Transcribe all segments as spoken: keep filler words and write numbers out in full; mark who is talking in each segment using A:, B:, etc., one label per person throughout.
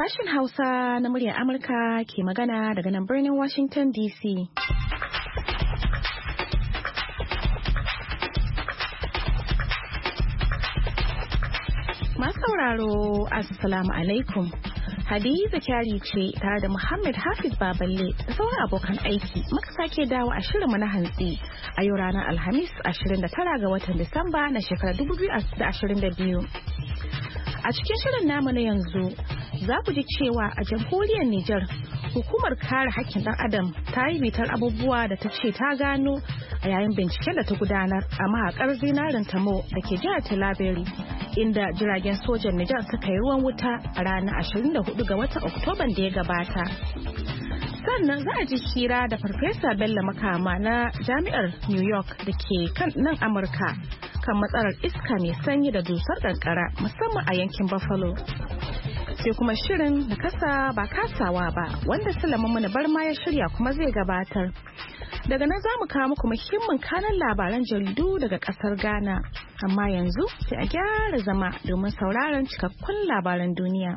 A: Sashen Hausa na muryar Amurka ke magana daga nan birnin Washington D C. Masu sauraro, Assalamu alaikum. Hadiza Kyari ce tare da Muhammad Hafiz Baballe da sauran abokan aiki muka sake dawo a shirinmu na hantsi a yau ranar Alhamis ashirin da tara ga watan Disamba na shekarar dubu biyu da ashirin da biyu. A cikin shirin namu na yanzu za ku ji cewa a jamhuriyar Nijar hukumar kare haƙƙin ɗan adam ta yi bitar abubuwa da ta ce ta gano a yayin binciken da ta gudanar a mahaƙar zinarin tamo da ke jihar Talabiri, inda jiragen sojan Nijar suka yi ruwan wuta a ranar ashirin da hudu ga watan Oktoban da ya gabata. Sannan za a ji hira da Farfesa Bello Makama na Jami'ar New York da ke kan nan Amurka kan matsalar iska mai sanyi da dusar kankara musamman a yankin Buffalo. Sai kuma shirin da kasa ba kasawa ba wanda Sulaiman Muna Barma ya shirya kuma zai gabatar. Daga nan za mu kawo muku muhimmin kanan labaran jaridu daga kasar Ghana. Amma yanzu sai a gyara zama domin sauraron cikakkun labaran duniya.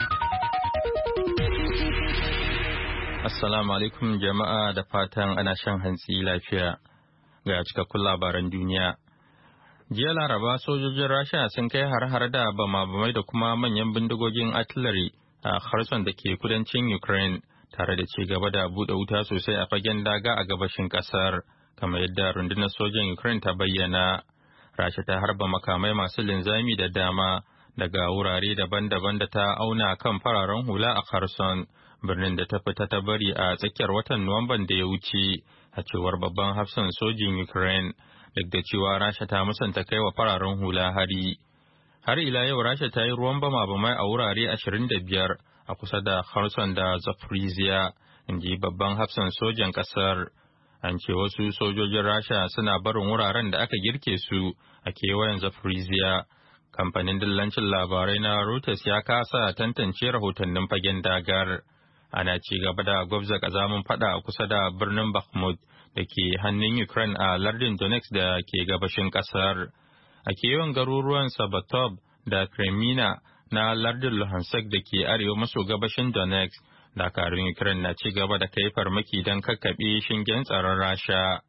B: Assalamu alaikum jama'a, da fatan ana shan hantsi lafiya ga cikakkun labaran duniya. Jiya Laraba sojojin Rasha sun kai har-har da bama-bamai da kuma manyan bindigogin artillery a Kherson da ke kudancin Ukraine, tare da ci gaba da buɗe wuta sosai a fagen daga a gabashin ƙasar, kamar yadda rundunar sojan Ukraine ta bayyana. Rasha ta harba makamai masu linzami da dama daga wurare daban-daban da ta auna kan fararen hula a Kherson, birnin da ta fita ta bari a tsakiyar watan Nuwamban da ya wuce, a cewar babban hafsan sojin Ukraine. Duk da cewa Rasha ta musanta kai wa fararen hula hari. Har ila yau Rasha ta yi ruwan bama-bamai a wurare ashirin da biyar a kusa da Kherson da Zaporizhia, in ji babban hafsan sojan ƙasar. An ce wasu sojojin Rasha suna barin wuraren da aka girke su a kewayen Zaporizhia. Kamfanin dillancin labarai na Reuters ya kasa tantance rahotannin fagen dagar. Ana ci gaba da gwabza ƙazamin fada a kusa da birnin Bakhmut da ke hannun Ukraine a lardin Donetsk da ke gabashin kasar. A kewan garuruwan Sabatov da Kremina na lardin Luhansk da ke arewa maso gabashin Donetsk, dakarun Ukraine na ci gaba da kai farmaki don kakkaɓe shingen tsaron Rasha.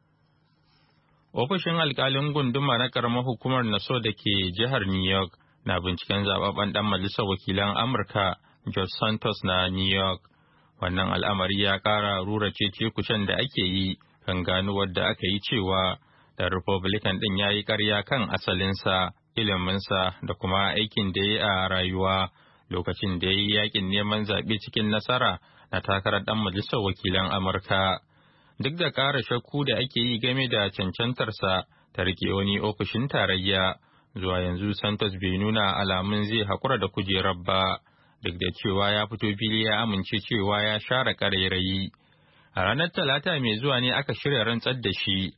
B: Ofishin alkalin gunduma na karamar hukumar Nassau da ke jihar New York na binciken zababben dan majalisar wakilan Amurka George Santos na New York. Wannan al'amari ya ƙara rura cece-kucen da ake yi kan ganuwar da aka yi cewa da Republican ɗin ya yi ƙarya kan asalinsa, iliminsa da kuma aikin da ya yi a rayuwa lokacin da ya yi yakin neman zaɓe cikin nasara na takarar ɗan majalisar wakilan Amurka. Duk da ƙara shakku da ake yi game da cancantarsa ta riƙe wani ofishin tarayya, zuwa yanzu Santos bai nuna alamun zai haƙura da kujerar ba. Duk da cewa ya fito fili ya amince cewa ya share ƙarairayi. A ranar Talata mai zuwa ne aka shirya rantsar da shi,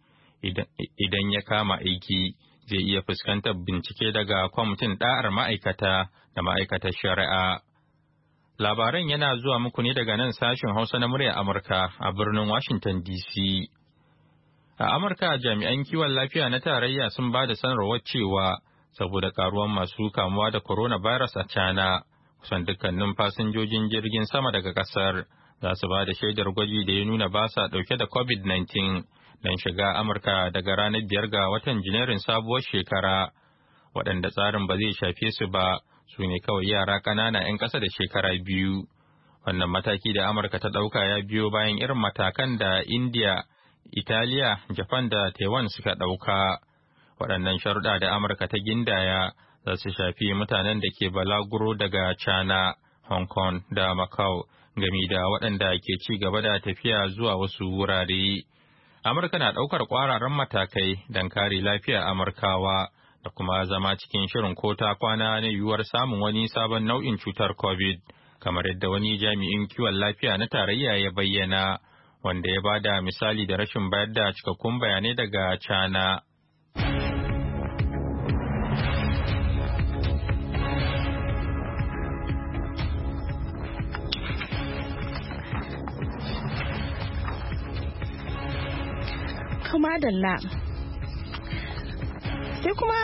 B: idan ya kama aiki zai iya fuskantar bincike daga kwamitin ɗa'ar ma'aikata da ma'aikatar shari'a. Labaran yana zuwa muku ne daga nan sashen Hausa na muryar Amurka a birnin Washington D C. A Amurka jami'an kiwon lafiya na tarayya sun ba da sanarwar cewa saboda karuwan masu kamuwa da coronavirus a China, kusan dukkanin fasinjojin jirgin sama daga kasar za su ba da shaidar gwaji da ya nuna ba sa dauke da covid nineteen don shiga Amurka daga ranar biyar ga watan Janairun sabuwar shekara. Waɗanda tsarin ba zai shafe su ba su ne kawai yara ƙanana 'yan ƙasa da shekara biyu. Wannan mataki da Amurka ta ɗauka ya biyo bayan irin matakan da India, Italiya, Japan da Taiwan suka ɗauka. Waɗannan sharuɗa da Amurka ta gindaya za su shafi mutanen da ke balaguro daga China, Hong Kong da Macau, gami da waɗanda ke ci gaba da tafiya zuwa wasu wurare. Amurka na ɗaukar ƙwararan matakai don kare lafiyar Amurkawa da kuma zama cikin shirin ko ta kwana na yiwuwar samun wani sabon nau'in cutar COVID, kamar yadda wani jami'in kiwon lafiya na tarayya ya bayyana, wanda ya bada misali da rashin bayar da cikakkun bayanai daga China.
A: Kuma dalla. Sai kuma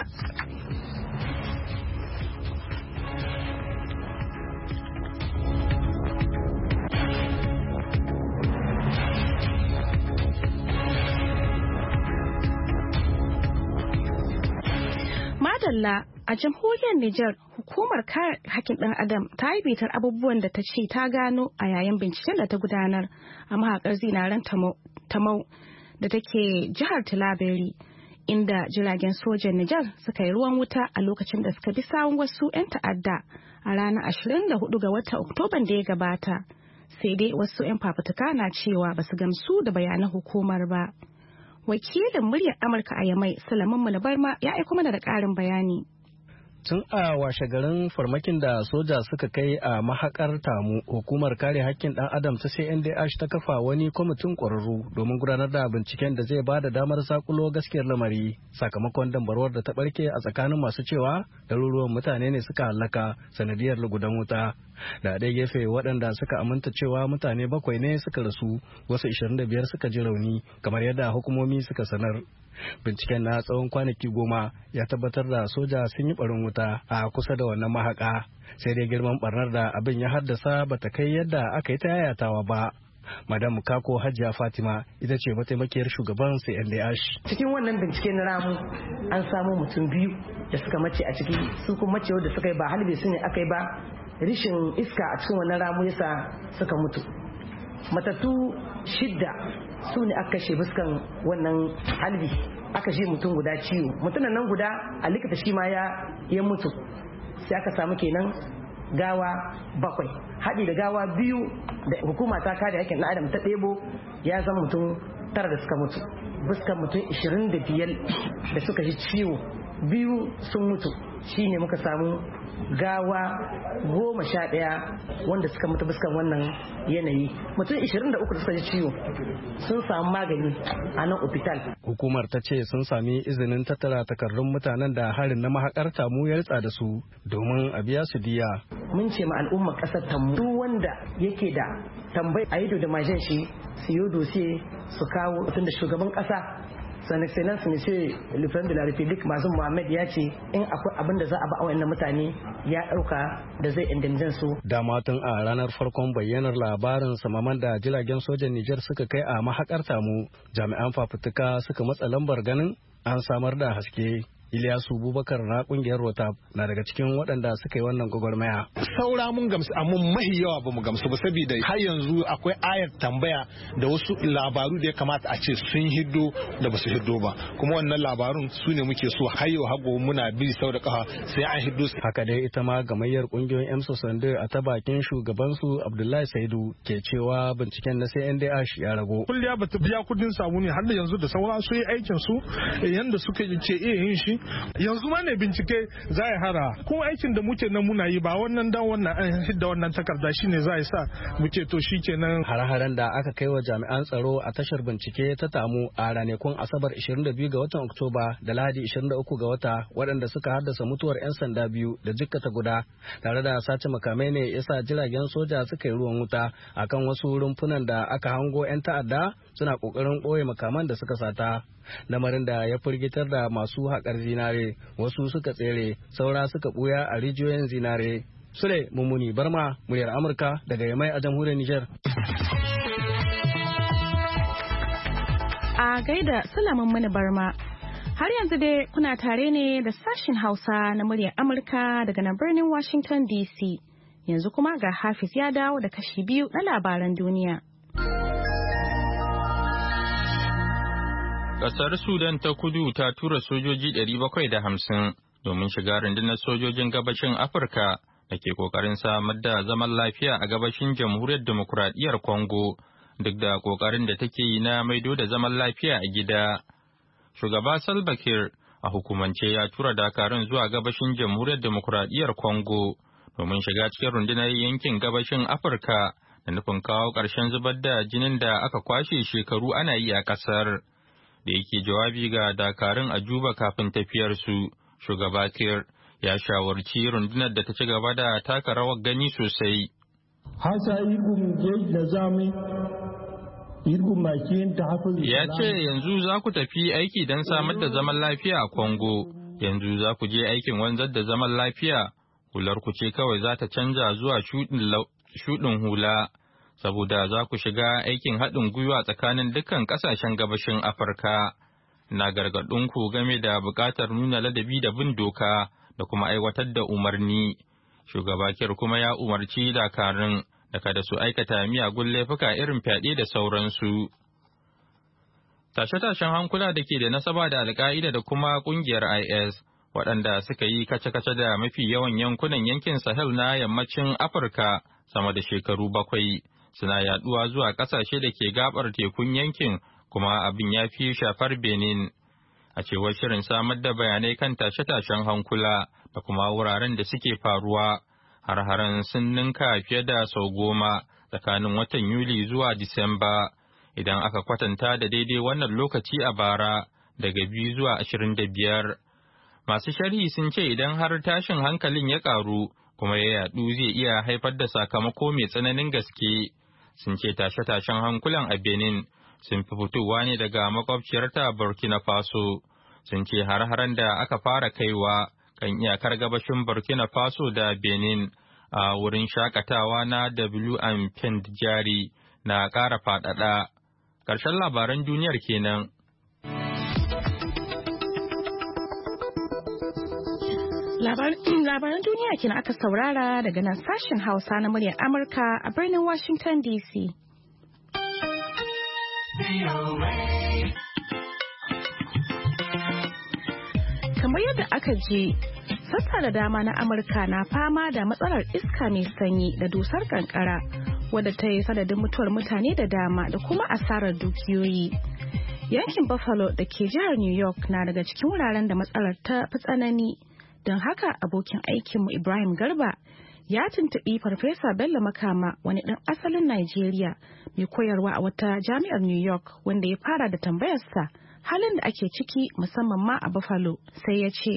A: Madalla a jamhuriyar Nijar hukumar kare hakkin ɗan adam ta yi bitar abubuwan da ta ce ta gano a yayin binciken da ta gudanar a mahaƙar zinaren Tamau da take jihar Tilaberi inda jiragen sojan Nijar suka yi ruwan wuta a lokacin da suka bi sawun wasu 'yan ta'adda a ranar ashirin da hudu ga watan Oktoban da ya gabata. Sai dai wasu 'yan fafutuka na cewa ba su gamsu da bayanan hukumar ba. Wakilin muryar Amurka a Yamai, Salamun Munabarma ya aiko mana da ƙarin bayani.
C: Tun a washe garin farmakin da soja suka kai a mahakar Tamu, hukumar kare hakkin ɗan adam ta C N D H ta kafa wani kwamitin ƙwararru domin gudanar da binciken da zai ba da damar sakulo gaskiyar lamari sakamakon dambarwar da ta ɓarke a tsakanin masu cewa ɗaruruwan mutane ne suka hallaka sanadiyar lugudan wuta. Da ɗaya gefe waɗanda suka aminta cewa mutane bakwai ne suka rasu, wasu ishirin da biyar suka ji rauni kamar yadda hukumomi suka sanar. Binciken na tsawon kwanaki goma ya tabbatar da soja sun yi barin wuta a kusa da wannan mahaka, sai dai girman barnar da abin ya haddasa bata kai yadda aka yi ta yayatawa ba. Madam Kako Hajiya Fatima ita ce mataimakiyar shugaban C N D H.
D: Cikin wannan bincike na ramu an samu mutum biyu da suka mace a ciki, su kuma mace da suka yi ba halbe su ne aka yi ba, rishin iska a cikin wannan ramu yasa suka mutu. Matattu shidda su ne aka kashe fuskan wannan halbi, aka shi mutum guda ciwo, mutumin nan guda a likita shi ma ya ya mutu, sai aka samu kenan gawa bakwai, haɗi da gawa biyu da hukuma ta kare hakkin ɗan adam ta ɗebo ya zama mutum tara da suka mutu, fuskan mutum ishirin da biyar da suka ji ciwo, biyu sun mutu, shine muka samu gawa goma sha ɗaya wanda suka mutu fuskan wannan yanayi, mutum ishirin da uku da suka ji ciwo sun samu magani a nan hospital.
C: Hukumar ta ce sun sami izinin tattara takardun mutanen da harin na mahakar Tamu ya ritsa da su domin a biya su diya.
D: Mun ce ma al'ummar ƙasar Tamu duk wanda yake da tambayi a ido da majan shi su yi dosiye su kawo, tun da shugaban ƙasa Son Excellence Monsieur le Président de la République Bazoum Mohamed ya ce in akwai abin da za a ba a wayannan mutane ya dauka da zai indemnize su.
C: Dama tun a ranar farkon bayyanar labarin samaman da jiragen sojan Nijar suka kai a mahakar Tamu, jami'an fafutuka suka matsa lambar ganin an samar da haske. Ilyasu Bubakar na kungiyar Rotab na daga cikin waɗanda suka yi wannan gwagwarmaya.
E: Saura mun gamsu amma mahi yawa ba mu gamsu ba saboda har yanzu akwai ayar tambaya da wasu labaru da ya kamata a ce sun hiddo da ba su hiddo ba. Kuma wannan labarun su ne muke so har yau hago muna bi sau da kafa sai an hiddo su.
C: Haka dai ita ma gamayyar kungiyoyin Emso Sande a ta bakin shugabansu Abdullahi Saidu ke cewa binciken na C N D H ya rago.
F: Kulliya ba ta biya kudin samu ne har da yanzu da sauran su yi aikin su yanda suka ce iya yin shi. Yanzu ma ne bincike za ya hara kuma aikin da muke nan muna yi ba wannan dan wannan an hidda wannan takarda shine za ya sa muke to shikenan.
C: Hare-haren da aka kai wa jami'an tsaro a tashar bincike ta Tamu a ranakun Asabar ishirin da biyu ga watan Oktoba da Lahadi ishirin da uku ga wata waɗanda suka haddasa mutuwar 'yan sanda biyu da jikkata guda tare da sace makamai ne yasa jiragen soja suka yi ruwan wuta akan wasu rumfunan da aka hango 'yan ta'adda suna kokarin ɓoye makaman da suka sata. Lamarin da ya firgitar da masu haƙar zinare, wasu suka tsere, saura suka ɓuya a rijiyoyin zinare. Sule Mummuni Barma, muryar Amurka daga Yamai a jamhuriyar Nijar.
A: A gaida Sule Mummuni Barma. Har yanzu dai kuna tare ne da sashin Hausa na muryar Amurka daga nan birnin Washington D C. Yanzu kuma ga Hafiz ya dawo da kashi biyu na labaran duniya.
B: Ƙasar Sudan ta kudu ta tura sojoji ɗari bakwai da hamsin domin shiga rundunar sojojin gabashin Afirka da ke ƙoƙarin samar da zaman lafiya a gabashin jamhuriyar demokuraɗiyyar Congo duk da ƙoƙarin da take yi na maido da zaman lafiya a gida. Shugaba Salva Kiir a hukumance ya tura dakarun zuwa gabashin jamhuriyar demokuraɗiyyar Congo domin shiga cikin rundunar yankin gabashin Afirka da nufin kawo ƙarshen zubar da jinin da aka kwashe shekaru ana yi a ƙasar. Da yake jawabi ga dakarun a Juba kafin tafiyarsu, shugaba Kiir ya shawarci rundunar da ta ci gaba da taka rawar gani sosai. Ya ce yanzu za ku tafi aiki don samar da zaman lafiya a Congo, yanzu za ku je aikin wanzar da zaman lafiya, hular ku ce kawai za ta canja zuwa shuɗin hula. Saboda za ku shiga aikin haɗin gwiwa tsakanin dukkan ƙasashen gabashin Afirka. na gargaɗinku game da buƙatar nuna ladabi da bin doka da kuma aiwatar da umarni. Shugaba Kiir kuma ya umarci dakarun da kada su aikata miyagun laifuka irin fyaɗe da sauransu. Tashe-tashen hankula da ke da nasaba da Al-Qaida da kuma ƙungiyar I S waɗanda suka yi kace-kace da mafi yawan yankunan yankin Sahel na yammacin Afirka sama da shekaru bakwai suna yaɗuwa zuwa ƙasashe da ke gabar tekun yankin kuma abin ya fi shafar Benin. A cewar shirin samar da bayanai kan tashe-tashen hankula da kuma wuraren da suke faruwa, har-haren sun ninka fiye da sau goma tsakanin watan Yuli zuwa Disamba. Idan aka kwatanta da daidai wannan lokaci a bara daga biyu zuwa ashirin da biyar. Masu sharhi sun ce idan har tashin hankalin ya ƙaru kuma ya yaɗu zai iya haifar da sakamako mai tsananin gaske. Sun ce tashe-tashen hankulan a Benin sun fi fitowa ne daga makwabciyarta Burkina Faso. Sun ce har-haren da aka fara kaiwa kan iyakar gabashin Burkina Faso da Benin a wurin shakatawa na W M Jari na ƙara faɗaɗa. Ƙarshen labaran duniyar kenan.
A: Labaran duniya kenan aka saurara daga nan sashen Hausa na muryar Amurka a birnin Washington D C. Kamar yadda aka je, sassa da dama na Amurka na fama da matsalar iska mai sanyi da dusar kankara wadda ta yi sanadin mutuwar mutane da dama da kuma asarar dukiyoyi. Yankin Buffalo da ke jihar New York na daga cikin wuraren da matsalar ta fi tsanani. Don haka abokin aikinmu Ibrahim Garba ya tuntuɓi Farfesa Bello Makama, wani ɗan asalin Najeriya mai koyarwa a wata jami'ar New York, wanda ya fara da tambayarsa halin da ake ciki musamman ma a Buffalo, sai ya ce.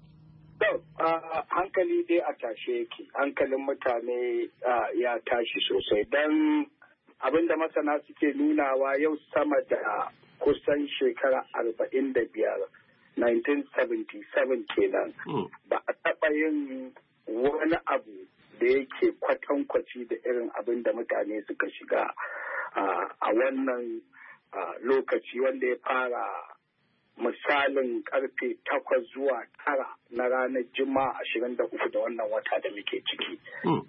G: Hankali dai a tashe yake, hankalin mutane ya tashi sosai don abinda masana suke nunawa yau sama da kusan shekara arba'in da biyar. nineteen seventy-seven kenan ba a taɓa yin wani abu da yake kwatankwaci da irin abin da mutane suka shiga a wannan lokaci wanda ya fara misalin karfe takwas zuwa tara na ranar juma'a ashirin da uku da wannan wata da muke ciki.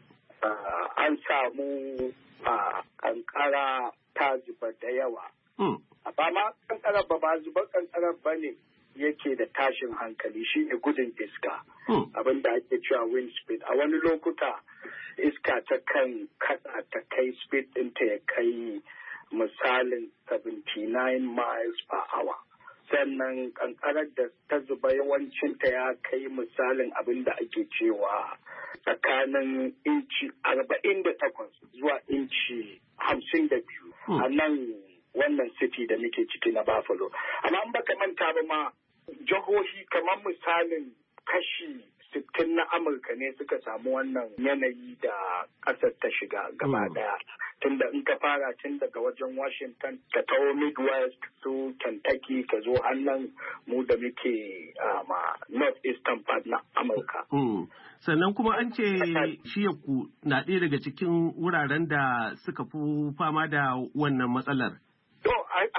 G: An samu kankara ta zuba da yawa. Ba ma kankara ba ba zuba kankara ba ne yake da tashin hankali, shi ne gudun iska, abin da ake cewa wind speed. A wani lokuta iska ta kan kada ta kai speed ɗinta ya kai misalin seventy-nine miles per hour. Sannan kankarar da ta zuba yawancinta ya kai misalin abin da ake cewa tsakanin inci arba'in da takwas zuwa inci hamsin da biyu a nan wannan city da muke ciki na Buffalo. Amma an baka manta ba ma jihohi kamar misalin kashi sittin na Amurka ne suka samu wannan yanayi da ƙasar ta shiga gaba daya. Tunda in ka fara tun daga wajen Washington ka taho Midwest su Kentucky ka zo annan mu da muke ma North Eastern part na Amurka.
H: Sannan kuma an ce shiyarku na ɗaya daga cikin wuraren da suka fi fama da wannan matsalar.
G: To,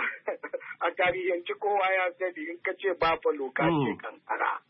G: a tarihanci kowa ya sani in ka ce Buffalo ka ce kankara.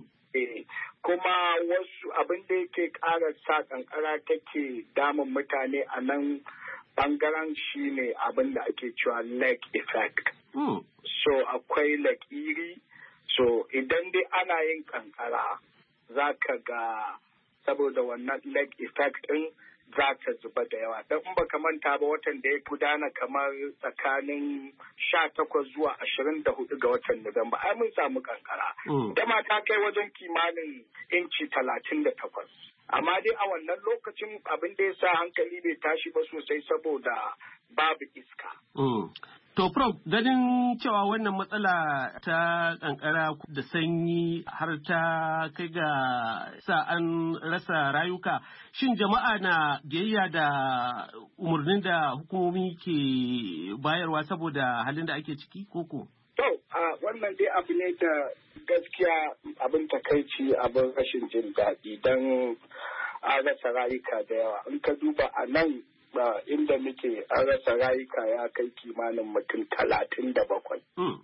G: Kuma wasu abin da yake ƙara sa kankara take damun mutane a nan bangaren shi ne abin da ake cewa lake effect. So, akwai lake Erie. So, idan dai ana yin kankara, za ka ga saboda wannan lake effect ɗin za ta zuba da yawa. Don in baka manta ba watan da ya gudana kamar tsakanin sha takwas zuwa ashirin da hudu ga watan Nuwamba, ai mun samu kankara. Da ma ta kai wajen kimanin inci talatin da takwas. Amma dai a wannan lokacin abin da ya sa hankali bai tashi ba sosai saboda babu iska.
H: To, Prof, ganin cewa wannan matsala ta kankara da sanyi har ta kai ga sa an rasa rayuka, shin jama'a na biyayya da umarnin da hukumomi ke bayarwa saboda halin da ake ciki koko?
G: To, wannan dai abu ne da gaskiya abin takaici, abin rashin jin daɗi don an rasa rayuka da yawa. In ka duba a nan ba inda muke an rasa rayuka ya kai kimanin mutum talatin da bakwai.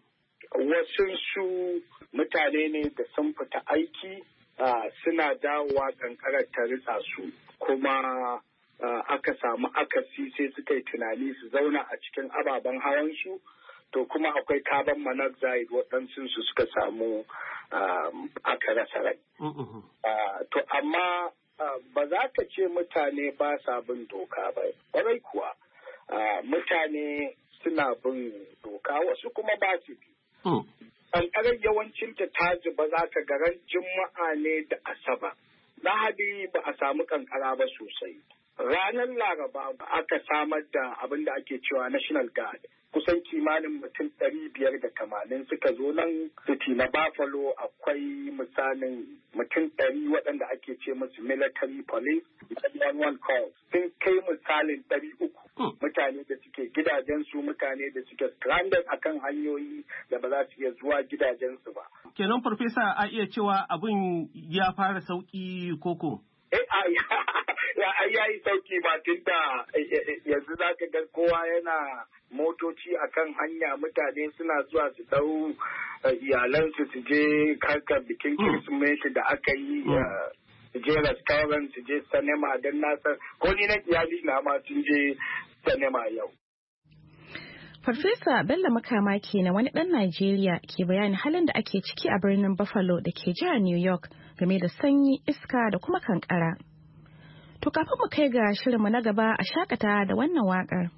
G: wasu su mutane ne da sun fita aiki suna dawowa kankarar ta ritsa su kuma aka samu akasi sai suka yi tunani su zauna a cikin ababen hawan su to kuma akwai carbon monoxide waɗansu su suka samu aka rasa rai. To amma ba za ka ce mutane ba sa bin doka ba, ƙwarai kuwa mutane suna bin doka wasu kuma ba su bi. Ƙanƙarar yawancinta ta zuba za ka ga ran Juma'a ne da Asabar. Lahadi ba a samu ƙanƙara ba sosai. Ranar Laraba aka samar da abin da ake cewa National Guard. Kusan kimanin mutum ɗari biyar da tamanin suka zo nan city na Buffalo akwai misalin mutum ɗari waɗanda ake ce musu military police one one call sun kai misalin ɗari uku mutane da suke gidajensu mutane da suke stranded akan hanyoyi da ba za su iya zuwa gidajensu ba.
H: Kenan farfesa a iya cewa abin ya fara sauki koko?
G: Eh ya yi sauki ba tun da yanzu za ka ga kowa yana motoci akan hanya mutane suna zuwa su dau iyalansu su je karkar bikin Kirsimeti da aka yi su je restaurant su je sinema don nasa ko ni na iyali na ma sun je sinema yau.
A: Farfesa Bello Makama kenan wani ɗan Najeriya ke bayani halin da ake ciki a birnin Buffalo da ke jihar New York game da sanyi, iska da kuma kankara. To kafin mu kai ga shirinmu na gaba a shakata da wannan waƙar.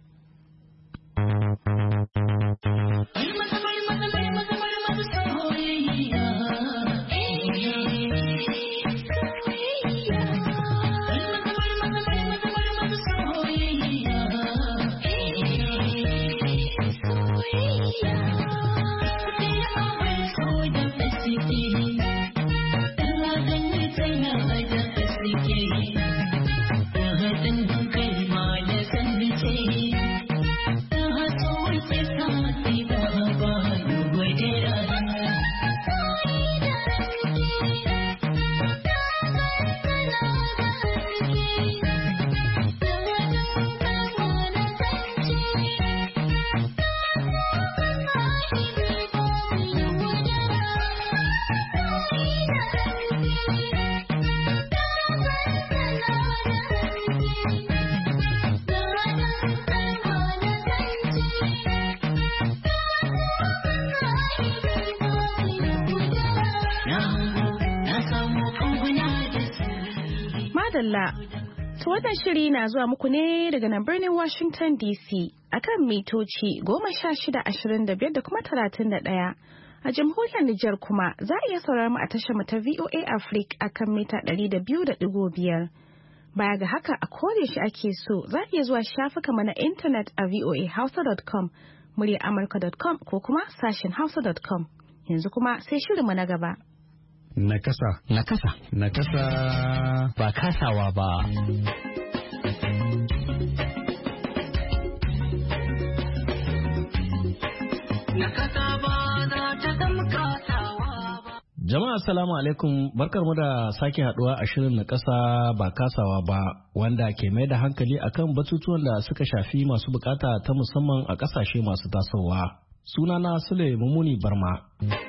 A: Madalla, to wannan shiri na zuwa muku ne daga nan birnin Washington D C akan mitoci goma sha shida ashirin da biyar da kuma talatin da ɗaya. A jamhuriyar Nijar kuma za a iya sauraron mu a tashar mu ta V O A Africa akan mita ɗari da biyu da ɗigo biyar. Baya ga haka a koda shi ake so za a iya zuwa shafukan mu na intanet a voa hausa dot com, muryar amurka dot com ko kuma sashen hausa dot com. Yanzu kuma sai shirin mu na gaba.
C: Nakasa.
I: Nakasa.
C: Nakasa.
I: Ba kasawa ba.
C: Nakasa ba za ta zama kasawa ba. Jama'a assalamu alaikum, barkar mu da sake haduwa a shirin na kasa ba kasawa ba wanda ke mai da hankali akan batutuwan da suka shafi masu bukata ta musamman a kasashe masu tasowa. Sunana Sule Mumuni Barma.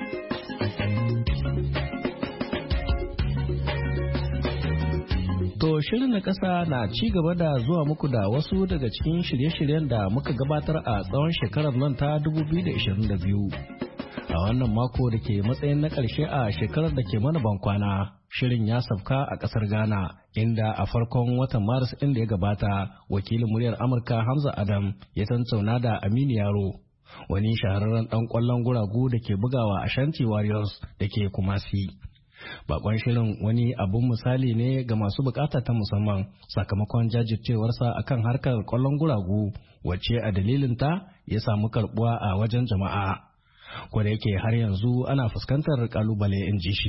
C: To shirin na ƙasa na ci gaba da zuwa muku da wasu daga cikin shirye-shiryen da muka gabatar a tsawon shekarar nan ta dubu biyu da ishirin da biyu. A wannan mako da ke matsayin na ƙarshe a shekarar da ke mana bankwana, shirin ya sauka a ƙasar Ghana, inda a farkon watan Maris inda ya gabata, wakilin muryar Amurka Hamza Adam ya tattauna da Aminu Yaro, wani shahararren ɗan ƙwallon guragu da ke bugawa a Ashanti Warriors da ke Kumasi. Bakon shirin wani abun misali ne ga masu bukata ta musamman sakamakon jajircewarsa akan harkar kwallon guragu wacce a dalilinta ya samu karbuwa a wajen jama'a. Kwada yake har yanzu ana fuskantar kalubale in ji shi.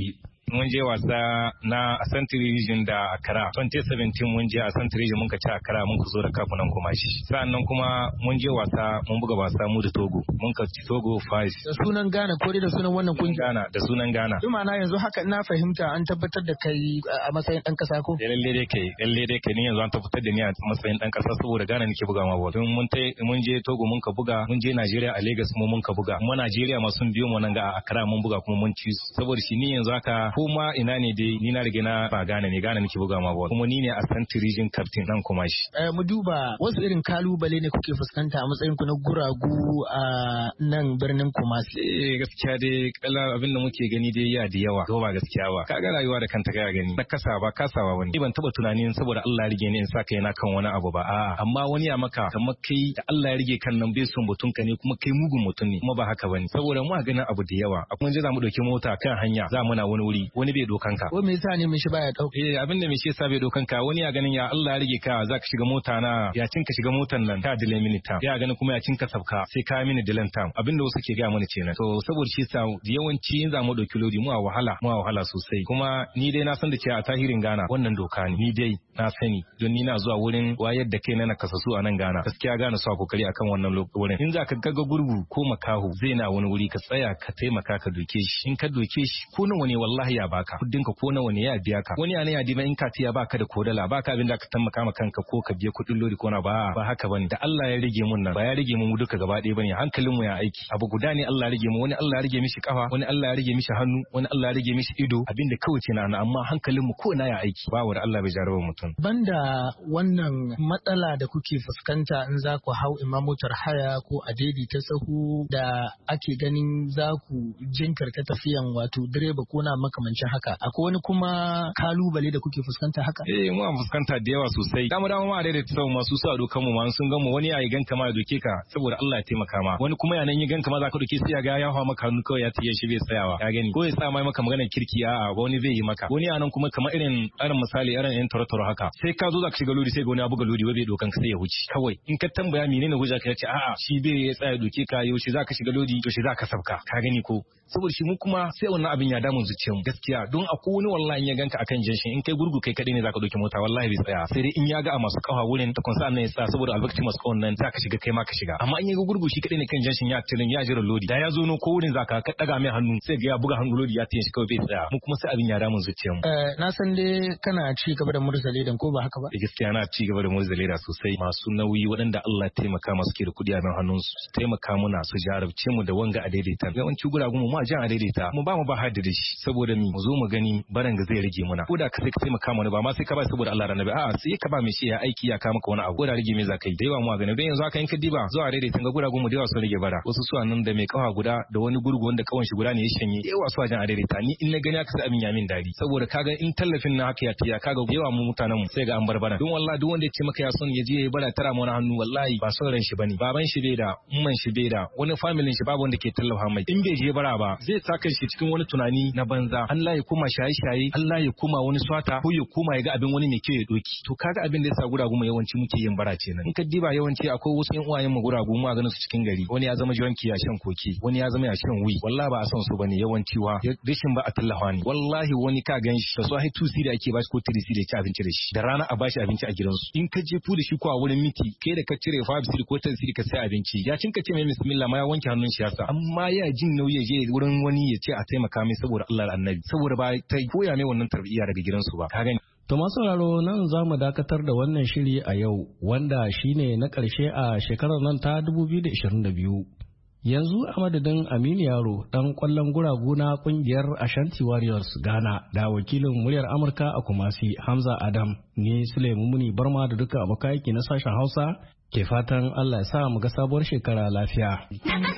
I: mun je wasa na Asante Region da Accra twenty seventeen mun je Asante Region mun ka ci Accra mun ka zo da kafunan kuma shi sa'annan kuma mun je wasa mun buga wasa mu da Togo mun ka ci Togo five
J: da sunan Ghana ko dai da sunan wannan kungiya
I: Ghana da sunan Ghana
J: kuma na yanzu haka ina fahimta an tabbatar da kai a matsayin dan kasa ko
I: lalle dai kai lalle dai kai ni yanzu an tabbatar da ni a matsayin dan kasa saboda Ghana nake buga ma ball mun mun je Togo mun ka buga mun je Najeriya a Lagos mu mun ka buga kuma Najeriya ma sun biyo mu nan ga Accra mun buga kuma mun ci saboda shi ni yanzu haka ko ma ina ne dai ni na riga na ba Ghana ne Ghana nake buga ma ball kuma ni ne Asante Region captain nan kuma shi
J: eh mu duba wasu irin kalubale ne kuke fuskanta a matsayin ku na guragu a nan birnin Kumasi
I: eh gaskiya dai kala abin da muke gani dai ya da yawa ko ba gaskiya ba kaga rayuwa da kanta kai gani na kasa ba kasawa wani ban taba tunanin saboda Allah ya rige ni in saka yana kan wani abu ba a'a amma wani ya maka kamar kai da Allah ya rige kan nan bai son butun ka ne kuma kai mugun mutum ne kuma ba haka bane saboda mu a ganin abu da yawa mun je za mu dauki mota kan hanya za mu na wani wuri wani bai dokan ka
J: ko me yasa ne mishi baya dauka
I: eh abin da mishi yasa bai dokan ka wani ya ganin ya Allah ya rige ka za ka shiga mota na ya cinka shiga motan nan ka delay minute time ya ganin kuma ya cinka sabka sai ka mini delay time abin da wasu ke ga mana kenan to saboda shi yasa yawanci in za mu dauki lodi mu a wahala mu a wahala sosai kuma ni dai na san da cewa a tahirin Ghana wannan doka ne ni dai na sani don ni na zuwa wurin wayar da kai na kasasu a nan Ghana gaskiya Ghana su kokari akan wannan wurin in za ka gaga gurgu ko makahu zai na wani wuri ka tsaya ka taimaka ka doke shi in ka doke shi ko nawa ne wallahi ya baka kudin ka ko nawa ne ya biya ka wani ana ya dima in ka tiya baka da kodala baka abin da ka taimaka ma kanka ko ka biya kudin lodi ko na ba ba haka bane da Allah ya rige mun nan ba ya rige mun duka gaba ɗaya bane hankalin mu ya aiki abu guda ne Allah ya rige mu wani Allah ya rige mishi kafa wani Allah ya rige mishi hannu wani Allah ya rige mishi ido abin da kawai kenan amma hankalin mu ko na ya aiki ba wanda Allah bai jarraba mutum
J: banda wannan matsala da kuke fuskanta in za ku hau imamotar haya ko a daidaita sahu da ake ganin za ku jinkirta tafiyan wato direba ko na makamancin haka akwai wani kuma kalubale da kuke fuskanta haka
I: eh mu an fuskanta da yawa sosai dama dama ma daidaita sahu masu su a dokan mu ma sun ga mu wani yayi ganka ma ya doke ka saboda Allah ya taimaka ma wani kuma yanan yi ganka ma za ka doke sai ya ga ya hawa maka hannu kawai ya tiye shi bai tsayawa ya gani ko ya sa mai maka maganar kirki a wani zai yi maka wani yanan kuma kamar irin irin misali irin yan toro haka sai ka zo za ka shiga lodi sai ga wani abu ga lodi bai dokan ka sai ya huce kawai in ka tambaya menene hujja ka yace a'a shi bai ya tsaya doke ka yaushe za ka shiga lodi yaushe za ka sabka ka gani ko saboda shi mu kuma sai wannan abin ya damun zuciyarmu gaskiya don akwai wani wallahi in ya ganka akan janshin in kai gurgu kai kadai ne zaka doke mota wallahi bai tsaya sai dai in ya ga a masu kawa wurin ta konsa nan ya tsaya saboda albarkacin masu kawan nan zaka shiga kai ma ka shiga amma in ya ga gurgu shi kadai ne kan janshin ya tilin ya jira lodi da ya zo no ko wurin zaka ka daga mai hannu sai ga ya buga hannu lodi ya tiye shi kawai bai tsaya mu kuma sai abin ya damun zuciyarmu
J: eh na san dai kana ci gaba da murzale dan ko ba haka ba
I: gaskiya na ci gaba da murzale da sosai masu nauyi waɗanda Allah ya taimaka masu ke da kudi a hannunsu su taimaka muna su jarabce mu da wanga a daidaita yawanci guragun mu ma jan a daidaita mu ba mu ba hadda da shi saboda mi mu zo mu gani baran ga zai rage muna ko da ka sai ka taimaka mana ba ma sai ka ba saboda Allah ranabi a'a sai ka ba mai shi ya aiki ya ka maka wani abu ko da rage me zakai da yawa mu a gani dan yanzu aka yanka diba zuwa daidaita ga guragun mu da yawa sun rage bara wasu su nan da mai kawa guda da wani gurgu wanda kawan shi guda ne ya shanye da yawa su a jan a daidaita ni in na gani aka sai abin ya min dadi saboda kaga in tallafin na haka ya tiya kaga yawa mu mutanen mu sai ga an barbara don wallahi duk wanda ya ce maka ya son ya je ya bara tara mana hannu wallahi ba son ran shi bane baban shi bai da umman shi bai da wani family shi babu wanda ke tallafa mai in bai je bara ba zai saka shi cikin wani tunani na banza Allah ya kuma shaye-shaye Allah ya kuma wani swata ko ya kuma ya ga abin wani mai kyau ya doki to kaga abin da yasa guragu mu yawanci muke yin bara kenan in ka diba yawanci akwai wasu yan uwayen mu guragu mu a ganin su cikin gari wani ya zama jiwanki ya shan koki wani ya zama ya shan wi wallahi ba a son su bane yawanci wa rishin ba a tallafa ni wallahi wani ka gan shi da so hai tusi da ake bashi ko tirisi da ci abinci da shi da rana a bashi abinci a gidansu in ka je fu da shi ko a wurin miti kai da ka cire fa bisiri ko tansiri ka sai abinci ya cinka ce mai bismillah ma ya wanke hannun shi yasa amma ya jin nauyi ya je wurin wani ya ce a taimaka mai saboda Allah annabi saboda ba ta koya mai wannan tarbiyya daga gidansu ba ka gani
C: To masu sauraro nan za mu dakatar da wannan shiri a yau wanda shine na ƙarshe a shekarar nan ta dubu biyu da ishirin da biyu. Yanzu a madadin Aminu Yaro ɗan ƙwallon guragu na ƙungiyar Ashanti Warriors Ghana da wakilin muryar Amurka a Kumasi Hamza Adam ne Sulaimu Muni Barma da duka abokan aiki na sashen Hausa ke fatan Allah ya sa mu ga sabuwar shekara lafiya.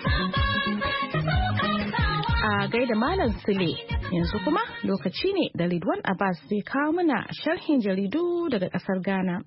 A: A gaida Malam Sule yanzu kuma lokaci ne da Ridwan Abbas zai kawo mana sharhin jaridu daga ƙasar Ghana.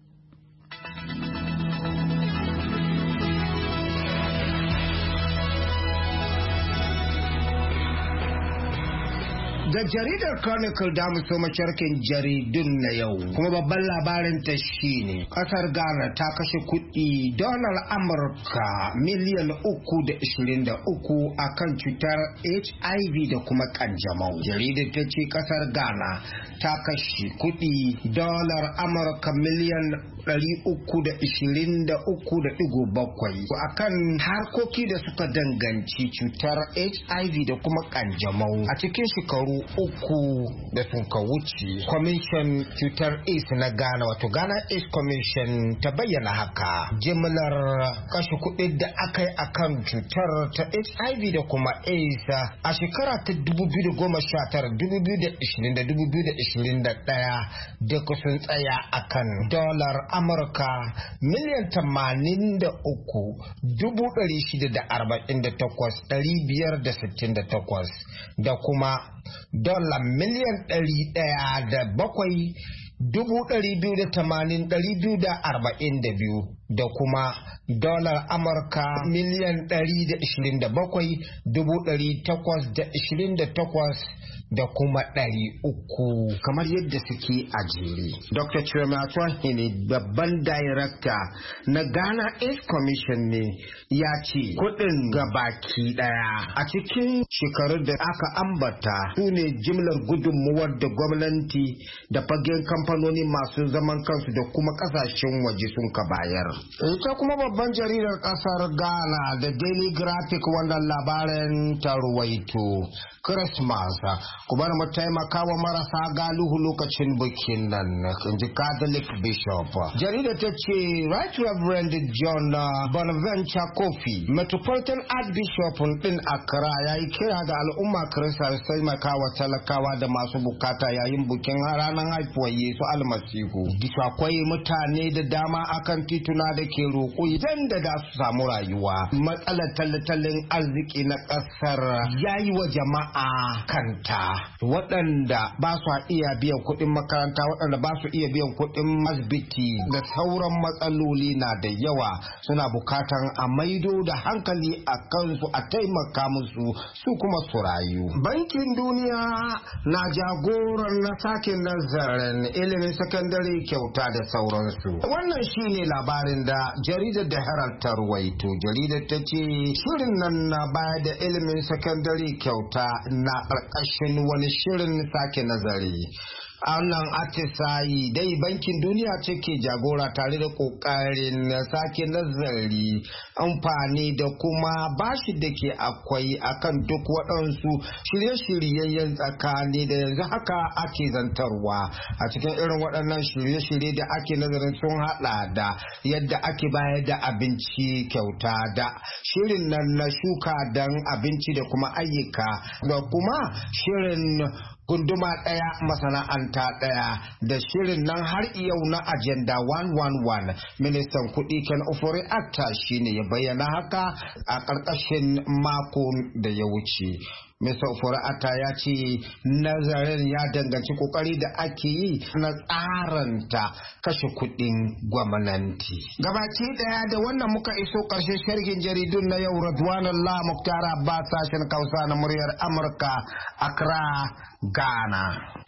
K: Da jaridar Chronicle da mu so macarkin jaridun na yau. Kuma babban labarin ta shine kasar Ghana ta kashe kuɗi dolar Amurka miliyan uku da ishirin da uku akan cutar H I V da kuma kanjamau. Jaridar ta ce kasar Ghana ta kashe kuɗi dolar Amurka miliyan ɗari uku da ishirin da uku da ɗigo bakwai akan harkoki da suka danganci cutar H I V da kuma kanjamau a cikin shekaru uku da sun ka wuce. Commission cutar AIDS na Ghana wato Ghana AIDS Commission ta bayyana haka. Jimlar kashe kuɗi da aka yi akan cutar ta H I V da kuma AIDS a shekara ta dubu biyu da goma sha tara dubu biyu da ishirin da dubu biyu da ishirin da ɗaya da kusan tsaya akan dolar Amurka miliyan tamanin da uku dubu ɗari shida da arba'in da takwas ɗari biyar da sittin da takwas da kuma dola miliyan ɗari ɗaya da bakwai dubu ɗari biyu da tamanin ɗari biyu da arba'in da biyu da kuma dolar Amurka miliyan ɗari da ishirin da bakwai dubu ɗari takwas da ishirin da takwas da kuma ɗari uku kamar yadda suke a jere. Doctor Chiramatu ne babban darakta na Ghana AIDS Commission ne ya ce kuɗin gabaki ɗaya a cikin shekarun da aka ambata su ne jimlar gudunmuwar da gwamnati da fagen kamfanoni masu zaman kansu da kuma ƙasashen waje sun ka bayar. Ita kuma babban jaridar ƙasar Ghana da Daily Graphic wannan labarin ta ruwaito Christmas ku bar mu taimaka wa marasa galihu lokacin bikin nan, in ji Catholic Bishop. Jarida ta ce Right Reverend John Bonaventure Kofi, Metropolitan Archbishop din Accra, ya yi kira ga al'umma Kirista su taimaka wa talakawa da masu bukata yayin bikin ranar haifuwar Yesu Almasihu. Bisa akwai mutane da dama akan tituna da ke roƙo idan da da su samu rayuwa. Matsalar tattalin arziki na ƙasar ya yi wa jama'a kanta. Waɗanda ba su iya biyan kuɗin makaranta, waɗanda ba su iya biyan kuɗin asibiti da sauran matsaloli na da yawa, suna bukatan a maido da hankali a kansu, a taimaka musu su kuma su rayu. Bankin Duniya na jagoran na sake nazarin ilimin sakandare kyauta da sauransu. Wannan shine labarin da jaridar da Herald ta ruwaito. Jaridar ta ce shirin nan na baya da ilimin sakandare kyauta na ƙarƙashin wani shirin sake nazari. Wannan atisayi dai bankin duniya ce ke jagora tare da kokarin sake nazari amfani da kuma bashi da ke akwai akan duk waɗansu shirye-shiryen tsakani da yanzu haka ake zantarwa. A cikin irin waɗannan shirye-shirye da ake nazarin sun haɗa da yadda ake bayar da abinci kyauta, da shirin nan na shuka don abinci da kuma ayyuka, da kuma shirin gunduma ɗaya masana'anta ɗaya, da shirin nan har yau na agenda one one one. Ministan kuɗi Ken Ofori-Atta shine ya bayyana haka a ƙarƙashin mako da ya wuce. Mister Ofori-Atta ya ce nazarin ya danganci kokari da ake yi na tsaranta kashe kuɗin gwamnati. Gabaci daya da wannan muka iso ƙarshen sharhin jaridun na yau. Radwan Allah Muktar Abbas, sashen Hausa na muryar Amurka, Accra, Ghana.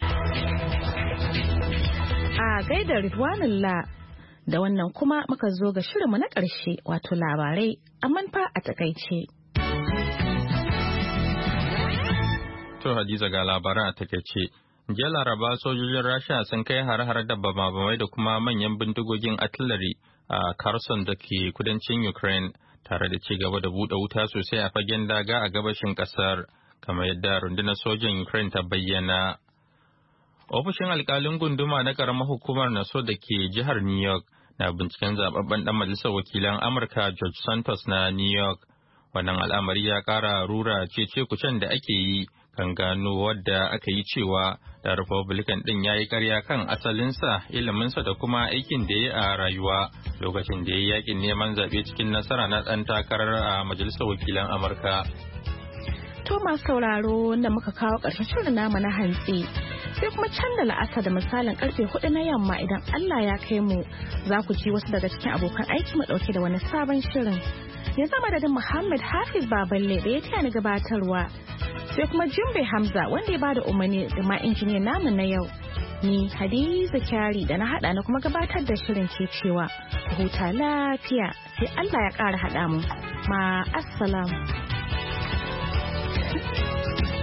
A: A gaida Radwan Allah, da wannan kuma muka zo ga shirinmu na ƙarshe, wato labarai amma fa a takaice.
B: To Hadiza ga labaran a takaice. Jiya Laraba sojojin Rasha sun kai har-har da bamabamai da kuma manyan bindigogin artillery a Kherson da ke kudancin Ukraine, tare da ci gaba da buɗe wuta sosai a fagen daga a gabashin ƙasar, kamar yadda rundunar sojan Ukraine ta bayyana. Ofishin alkalin gunduma na ƙaramar hukumar Nassau da ke jihar New York na binciken zababben ɗan majalisar wakilan Amurka George Santos na New York. Wannan al'amari ya ƙara rura cece-kucen da ake yi kan gano wadda aka yi cewa da Republican ɗin ya yi ƙarya kan asalinsa, iliminsa da kuma aikin da ya a rayuwa lokacin da ya yi yakin neman zaɓe cikin nasara na ɗan takarar a Majalisar Wakilan Amurka.
A: To masu sauraro da muka kawo ƙarshen shirin namu na hantsi, sai kuma can da la'asa da misalin karfe hudu na yamma idan Allah ya kai mu, za ku ji wasu daga cikin abokan aiki mu ɗauke da wani sabon shirin. Yanzu madadin Muhammad Hafiz Baballe da ya taya ni gabatarwa sai kuma Jumbe Hamza wanda ya bada umarni da ma injiniyan namu na yau. Ni Hadiza Kyari da na hada na kuma gabatar da shirin ke cewa huta lafiya sai Allah ya ƙara hada mu. Ma assalam.